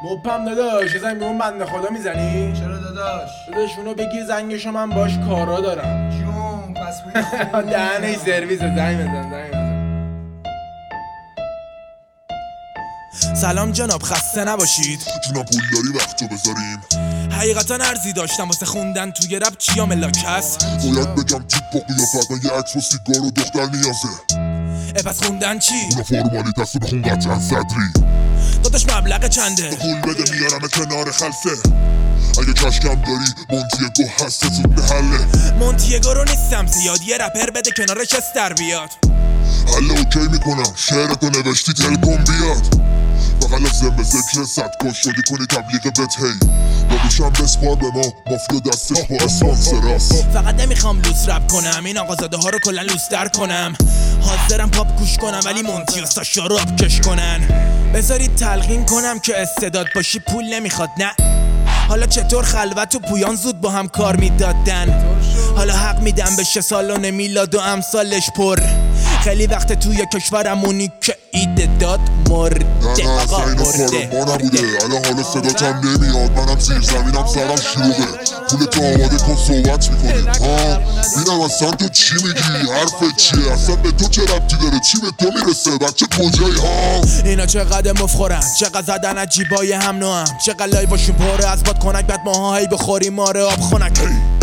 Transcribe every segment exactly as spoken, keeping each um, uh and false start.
مپم داداش، یه زنگ به اون بنده خدا میزنی؟ چرا داداش؟ داداش اونو بگی زنگشو من باش کارا دارم. جون پس بودی دهنش سرویسه، زنگ بزن زنگ بزن. سلام جناب، خسته نباشید. جونم پول داری وقتو بذاریم. حقیقتا ارزی داشتم واسه خوندن توی رپ، چیا ملاک هست؟ باید بگم تیپ با قیافت، من یه عکس و سیگار و دختر نیازه. اه پس خوندن چی؟ اونا فرمالیت هست و بخون قطعا صدری. داداش مبلغ چنده؟ پول بده میارم کنار خلصه. اگه کشکم داری مونتیگو هست زود به حله. مونتیگو رو نیستم زیاد، یه رپر بده کنارش استر بیاد. حله اوکی میکنم، شعرتو نوشتی تل کن بیاد. فقط لازم به ذکر صد کن شدی کنی تبلیغ بت هی. بابوشم بسپار به ما، مافیا دستش با اسپانسراست. فقط نمیخوام لوس رپ کنم، این آقازاده ها رو کلا لوس در کنم. حاضرم پاپ گوش کنم ولی مونتی و ساشا رو آب کش کنن. بذارید تلقین کنم که استعداد باشی پول نمیخواد، نه. حالا چطور خلوت و پویان زود با هم کار میدادن؟ حالا حق میدم بشه سالن میلاد و امثالش پر. خیلی وقت توی کشورمونی که ایده داد مرده. آقا مرده ما نبوده الان حالا صداتم نمیاد، منم زیر زمینم سرم شلوغه. پول تو آماده کن صحبت میکنیم ها. بینم اصلا تو چی میگی؟ حرفت چیه؟ اصلا به تو چه ربطی داره؟ چی به تو میرسه؟ بچه کجایی ها؟ اینا چقدر مفخورن، چقدر زدن از جیبای هم نوهم، چقدر لایوشون پره از باد کنک، بعد ماها هی بخوریم ماره آب خنک.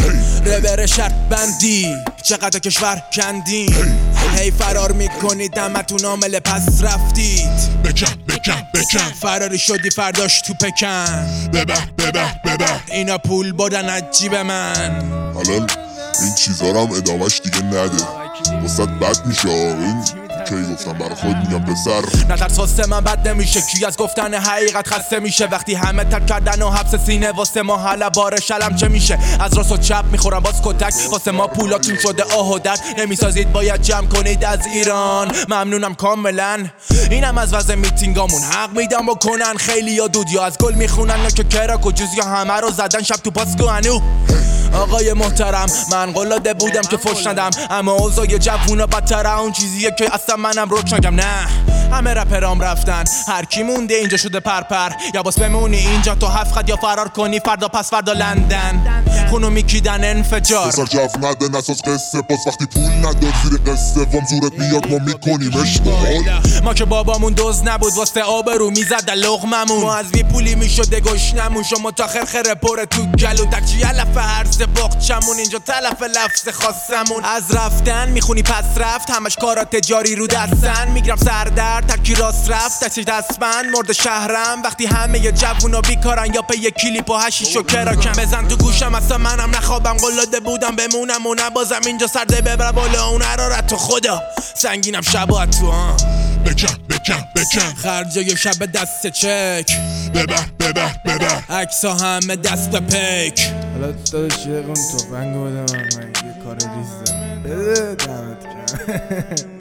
ربر شرط بندی چقدر کشور کندین، هی فرار میکنید دمتون عامل پس رفتید. بکن بکن بکن فراری شدی فرداش تو پکن. ببه ببه ببه اینا پول بردن از جیب من. الان این چیزا رو هم ادامهش دیگه نده، واسه بد میشه. این کی گفتم برای خود میگم پسر نظر ساسته من بد نمیشه، کی از گفتن حقیقت خسته میشه؟ وقتی همه تک کردن و حبس سینه واسه ما حالا بار شلم چه میشه؟ از راست و چپ میخورم باز کتک، واسه ما پولاتون شده آه و درد. نمیسازید باید جمع کنید از ایران، ممنونم کاملا. اینم از وضع میتینگامون، حق میدم و کنن. خیلی یا دود یا از گل میخونن که کراک و جز یا همه رو زدن شب تو پاسکو هنو. آقای محترم من قلاده بودم که فش ندم، اما اوضاع جوونا بدتره اون چیزیه که اصلا منم روک نگم. نه همه رپرام رفتن، هر کی مونده اینجا شده پرپر. یا باس بمونی اینجا تو هفت خط یا فرار کنی فردا پس فردا لندن. خونو میکیدن انفجار بسر جو نده نساز قصه، باز وقتی پول نداد زیر قصه وام زورت میاد ما میکنیمش باحال. ما که بابامون دوز نبود واسه آبرو میزد لقممون، ما از بی پولی میشده گشنمون. شما تا خرخره پره تو گلو تکچی علف هرز بخچمون، اینجا تلف لفظ خاصمون. از رفتن میخونی پس رفت، همش کارا تجاری رو دستن. میگرم سردر ترکی راست رفت دستی دستمند مرد شهرم. وقتی همه ی جوونا بیکارن یا پی کلیپ و هشیش و کراکم. بزن تو گوشم اصلا منم نخوابم، قلاده بودم بمونم و نبازم. اینجا سرده ببر بالا اون حرارت تو خدا سنگینم شبا تو ها. بکن بکن بکن خرجای شب دست چک، ببه ببه ببه عکسا همه دست پیک. حالا داداش یه دقیقه اون تفنگو بده من، من یه کار ریز دارم. بده دمت گرم.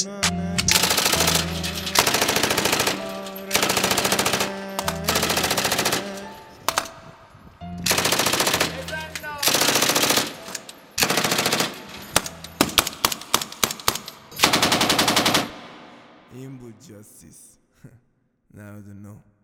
این بود جاستیس. نود و نه